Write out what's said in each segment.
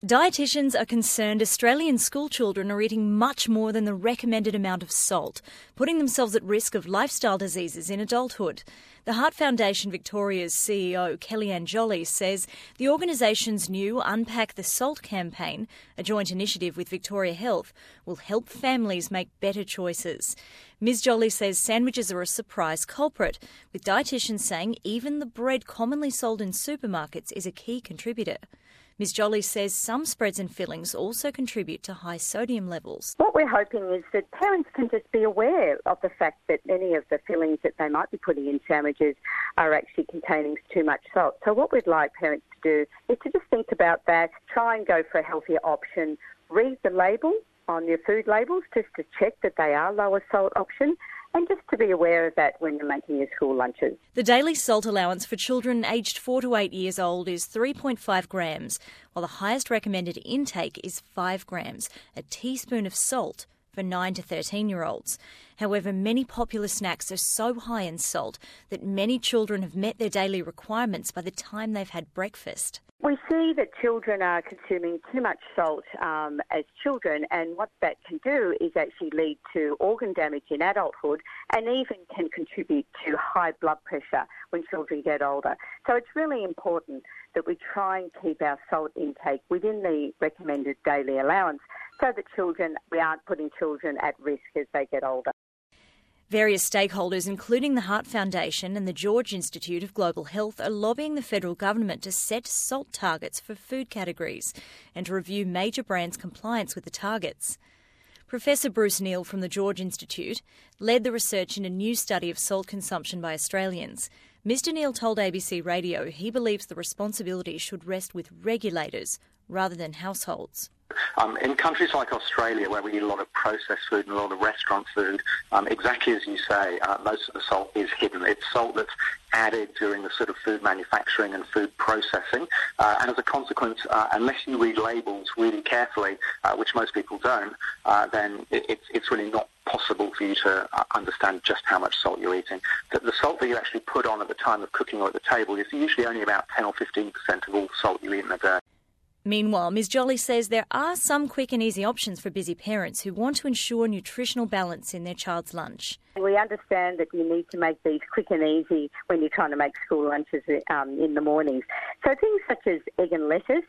Dietitians are concerned Australian schoolchildren are eating much more than the recommended amount of salt, putting themselves at risk of lifestyle diseases in adulthood. The Heart Foundation Victoria's CEO, Kellyanne Jolly, says the organisation's new Unpack the Salt campaign, a joint initiative with Victoria Health, will help families make better choices. Ms Jolly says sandwiches are a surprise culprit, with dietitians saying even the bread commonly sold in supermarkets is a key contributor. Ms Jolly says some spreads and fillings also contribute to high sodium levels. What we're hoping is that parents can just be aware of the fact that many of the fillings that they might be putting in sandwiches are actually containing too much salt. So what we'd like parents to do is to just think about that, try and go for a healthier option, read the label on your food labels just to check that they are lower salt option, and just to be aware of that when you're making your school lunches. The daily salt allowance for children aged 4 to 8 years old is 3.5 grams, while the highest recommended intake is 5 grams, a teaspoon of salt for 9 to 13-year-olds. However, many popular snacks are so high in salt that many children have met their daily requirements by the time they've had breakfast. We see that children are consuming too much salt as children, and what that can do is actually lead to organ damage in adulthood and even can contribute to high blood pressure when children get older. So it's really important that we try and keep our salt intake within the recommended daily allowance so that we aren't putting children at risk as they get older. Various stakeholders, including the Heart Foundation and the George Institute of Global Health, are lobbying the federal government to set salt targets for food categories and to review major brands' compliance with the targets. Professor Bruce Neal from the George Institute led the research in a new study of salt consumption by Australians. Mr Neal told ABC Radio he believes the responsibility should rest with regulators rather than households. In countries like Australia, where we eat a lot of processed food and a lot of restaurant food, exactly as you say, most of the salt is hidden. It's salt that's added during the sort of food manufacturing and food processing. And as a consequence, unless you read labels really carefully, which most people don't, then it's really not possible for you to understand just how much salt you're eating. The salt that you actually put on at the time of cooking or at the table is usually only about 10 or 15% of all salt you eat in a day. Meanwhile, Ms Jolly says there are some quick and easy options for busy parents who want to ensure nutritional balance in their child's lunch. We understand that you need to make these quick and easy when you're trying to make school lunches in the mornings. So things such as egg and lettuce,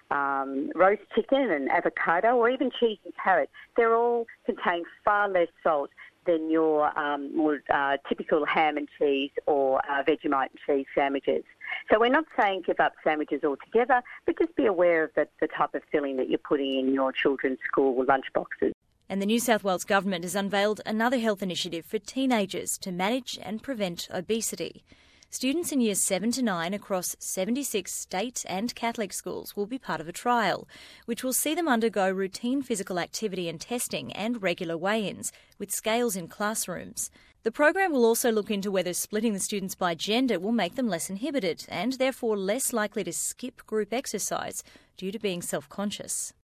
roast chicken and avocado, or even cheese and carrot, they're all contain far less salt than your more typical ham and cheese or Vegemite and cheese sandwiches. So we're not saying give up sandwiches altogether, but just be aware of the type of filling that you're putting in your children's school lunch boxes. And the New South Wales Government has unveiled another health initiative for teenagers to manage and prevent obesity. Students in years 7 to 9 across 76 state and Catholic schools will be part of a trial, which will see them undergo routine physical activity and testing and regular weigh-ins with scales in classrooms. The program will also look into whether splitting the students by gender will make them less inhibited and therefore less likely to skip group exercise due to being self-conscious.